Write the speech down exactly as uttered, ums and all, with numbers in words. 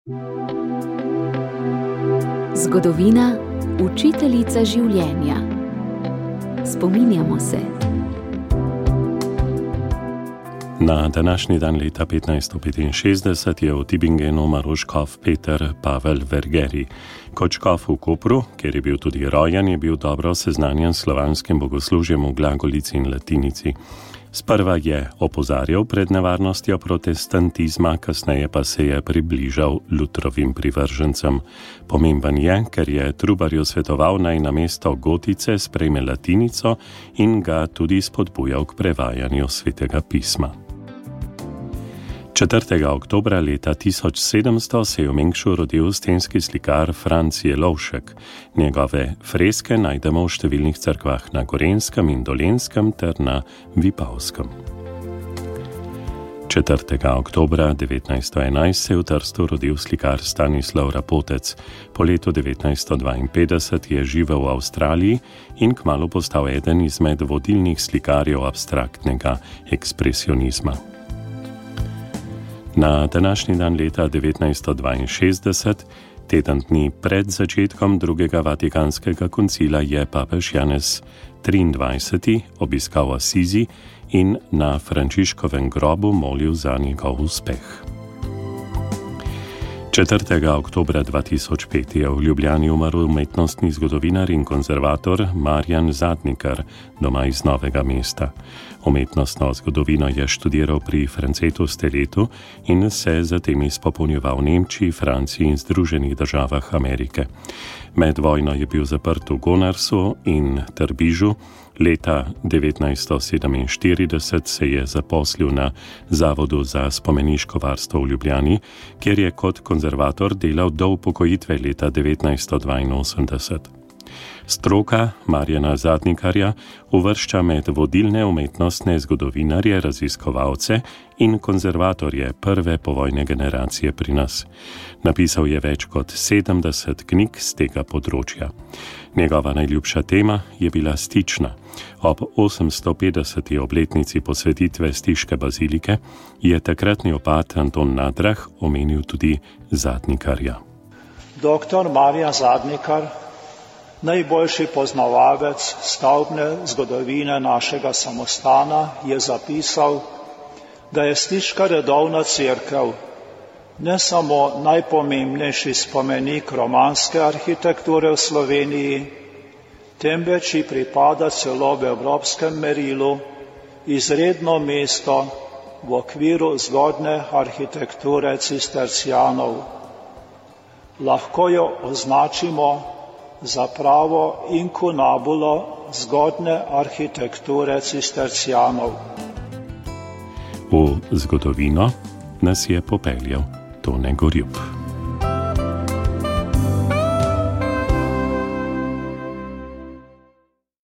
Zgodovina, učiteljica življenja. Spominjamo se. Na današnji dan leta petnajsto petinšestdeset je v Tübingenu umrl škof Peter Pavel Vergeri. Kot škof v Kopru, kjer je bil tudi rojen, je bil dobro seznanjen s slovanskim bogoslužjem v glagolici in latinici. Sprva je opozarjal pred nevarnostjo protestantizma, kasneje pa se je približal Lutrovim privržencem. Pomemben je, ker je Trubarju svetoval, naj namesto gotice sprejme latinico in ga tudi spodbujal k prevajanju svetega pisma. četrtega oktobra leta tisoč sedemsto se je v Mengšu rodil stenski slikar Franz Jelovšek. Njegove freske najdemo v številnih cerkvah na Gorenjskem in Dolenjskem ter na Vipavskem. četrtega oktobra devetnajststo enajst se je v Trstu rodil slikar Stanislav Rapotec. Po letu devetnajststo dvainpetdeset je živel v Avstraliji in kmalu postal eden izmed vodilnih slikarjev abstraktnega ekspresionizma. Na današnji dan leta devetnajststo dvainšestdeset, teden dni pred začetkom drugega vatikanskega koncila, je papež Janez triindvajseti obiskal Asizi in na Frančiškovem grobu molil za njegov uspeh. četrtega oktobra dva tisoč pet je v Ljubljani umrl umetnostni zgodovinar in konzervator Marjan Zadnikar, doma iz Novega mesta. Umetnostno zgodovino je študiral pri Francetu Steletu in se zatem izpopolnjeval v Nemčiji, Franciji in Združenih državah Amerike. Med vojno je bil zaprt v Gonarsu in Trbižu. Leta devetnajststo sedeminštirideset se je zaposlil na Zavodu za spomeniško varstvo v Ljubljani, kjer je kot konzervator delal do upokojitve leta devetnajststo dvainosemdeset. Stroka Marjana Zadnikarja uvršča med vodilne umetnostne zgodovinarje, raziskovalce in konzervatorje prve povojne generacije pri nas. Napisal je več kot sedemdeset knjig z tega področja. Njegova najljubša tema je bila Stična. Ob osemstopetdeseti obletnici posvetitve Stiške bazilike je takratni opat Anton Nadrah omenil tudi Zadnikarja. Doktor Marjan Zadnikar, najboljši poznavalec stavbne zgodovine našega samostana, je zapisal, da je Stiška redovna cerkev ne samo najpomembnejši spomenik romanske arhitekture v Sloveniji, temveč ji pripada celo v evropskem merilu izredno mesto v okviru zgodne arhitekture cistercijanov. Lahko jo označimo za pravo inkunabulo zgodne arhitekture cistercijanov. V zgodovino nas je popeljal Tone Gorjup.